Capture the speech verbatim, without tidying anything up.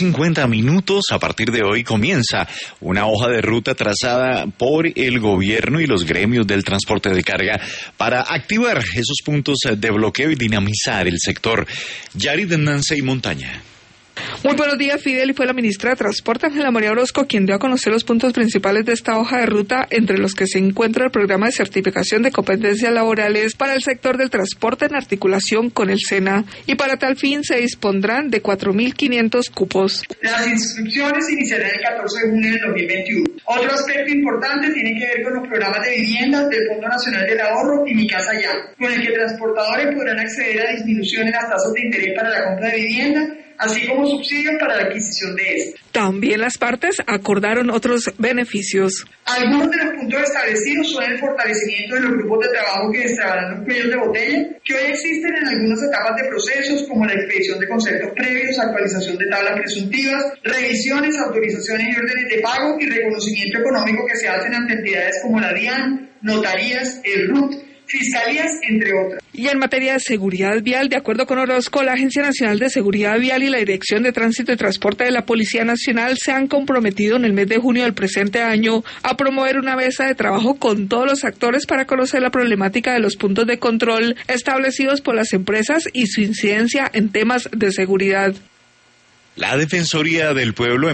cincuenta minutos. A partir de hoy comienza una hoja de ruta trazada por el gobierno y los gremios del transporte de carga para activar esos puntos de bloqueo y dinamizar el sector. Yari de Nance y Montaña. Muy buenos días, Fidel. Y fue la ministra de Transporte, Ángela María Orozco, quien dio a conocer los puntos principales de esta hoja de ruta, entre los que se encuentra el programa de certificación de competencias laborales para el sector del transporte en articulación con el SENA. Y para tal fin se dispondrán de cuatro mil quinientos cupos. Las inscripciones iniciarán el catorce de junio del dos mil veintiuno. Otro aspecto importante tiene que ver con los programas de vivienda del Fondo Nacional del Ahorro y Mi Casa Ya, con el que transportadores podrán acceder a disminución en las tasas de interés para la compra de vivienda, así como subsidios para la adquisición de esta. También las partes acordaron otros beneficios. Algunos de los puntos establecidos son el fortalecimiento de los grupos de trabajo que destrabarán los cuellos de botella, que hoy existen en algunas etapas de procesos, como la expedición de conceptos previos, actualización de tablas presuntivas, revisiones, autorizaciones y órdenes de pago y reconocimiento económico que se hacen ante entidades como la DIAN, notarías, el R U T, fiscalías, entre otras. Y en materia de seguridad vial, de acuerdo con Orozco, la Agencia Nacional de Seguridad Vial y la Dirección de Tránsito y Transporte de la Policía Nacional se han comprometido en el mes de junio del presente año a promover una mesa de trabajo con todos los actores para conocer la problemática de los puntos de control establecidos por las empresas y su incidencia en temas de seguridad. La Defensoría del Pueblo